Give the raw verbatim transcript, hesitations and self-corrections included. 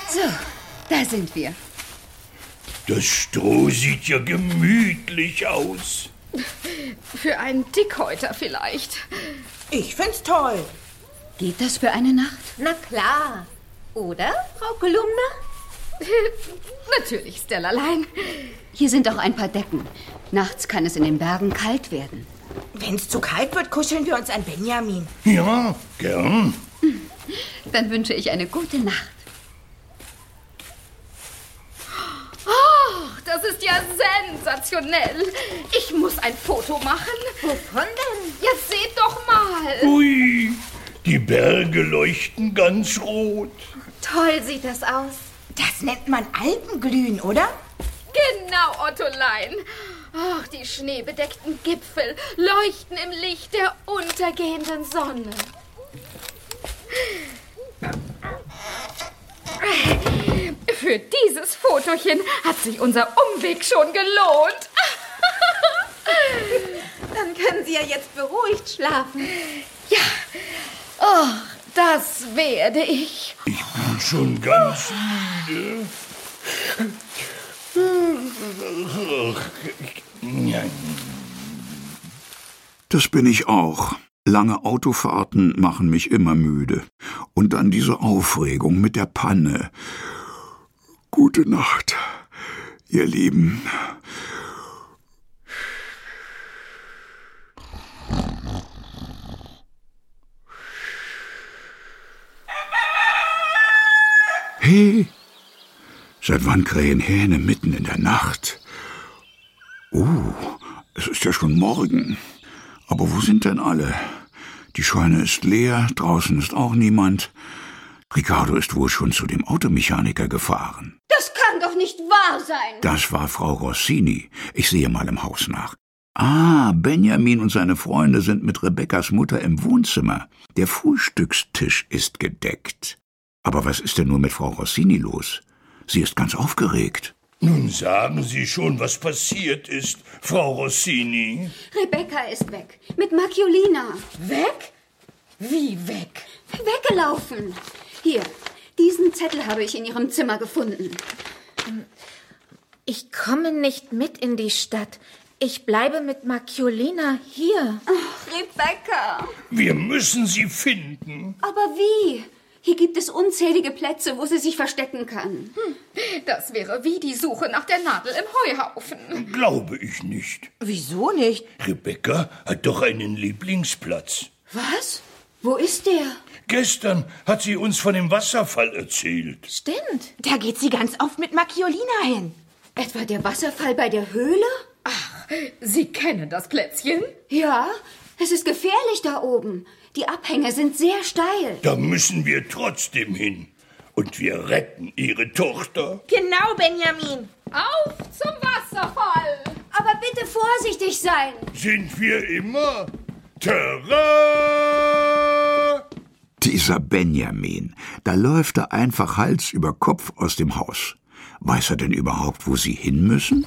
So, da sind wir. Das Stroh sieht ja gemütlich aus. Für einen Dickhäuter vielleicht. Ich find's toll. Geht das für eine Nacht? Na klar. Oder, Frau Kolumna? Natürlich, Stellerlein. Hier sind auch ein paar Decken. Nachts kann es in den Bergen kalt werden. Wenn's zu kalt wird, kuscheln wir uns an Benjamin. Ja, gern. Dann wünsche ich eine gute Nacht. Oh, das ist ja sensationell. Ich muss ein Foto machen. Wovon denn? Ja, seht doch mal. Ui, die Berge leuchten ganz rot. Toll sieht das aus. Das nennt man Alpenglühen, oder? Genau, Ottolein. Ach, die schneebedeckten Gipfel leuchten im Licht der untergehenden Sonne. Für dieses Fotochen hat sich unser Umweg schon gelohnt. Dann können Sie ja jetzt beruhigt schlafen. Ja, oh, das werde ich. Ich bin schon ganz müde. Das bin ich auch. Lange Autofahrten machen mich immer müde. Und dann diese Aufregung mit der Panne. Gute Nacht, ihr Lieben. Hey, seit wann krähen Hähne mitten in der Nacht? Oh, es ist ja schon morgen. Aber wo sind denn alle? Die Scheune ist leer, draußen ist auch niemand. Ricardo ist wohl schon zu dem Automechaniker gefahren. Das kann doch nicht wahr sein. Das war Frau Rossini. Ich sehe mal im Haus nach. Ah, Benjamin und seine Freunde sind mit Rebekkas Mutter im Wohnzimmer. Der Frühstückstisch ist gedeckt. Aber was ist denn nur mit Frau Rossini los? Sie ist ganz aufgeregt. Nun sagen Sie schon, was passiert ist, Frau Rossini. Rebecca ist weg. Mit Marciolina. Weg? Wie weg? Weggelaufen. Hier, diesen Zettel habe ich in ihrem Zimmer gefunden. Ich komme nicht mit in die Stadt. Ich bleibe mit Marciolina hier. Ach, Rebecca. Wir müssen sie finden. Aber wie? Hier gibt es unzählige Plätze, wo sie sich verstecken kann. Hm, das wäre wie die Suche nach der Nadel im Heuhaufen. Glaube ich nicht. Wieso nicht? Rebecca hat doch einen Lieblingsplatz. Was? Wo ist der? Gestern hat sie uns von dem Wasserfall erzählt. Stimmt. Da geht sie ganz oft mit Marciolina hin. Etwa der Wasserfall bei der Höhle? Ach, Sie kennen das Plätzchen? Ja, es ist gefährlich da oben. Die Abhänge sind sehr steil. Da müssen wir trotzdem hin. Und wir retten Ihre Tochter. Genau, Benjamin. Auf zum Wasserfall! Aber bitte vorsichtig sein. Sind wir immer? Terrain! Dieser Benjamin, da läuft er einfach Hals über Kopf aus dem Haus. Weiß er denn überhaupt, wo sie hin müssen?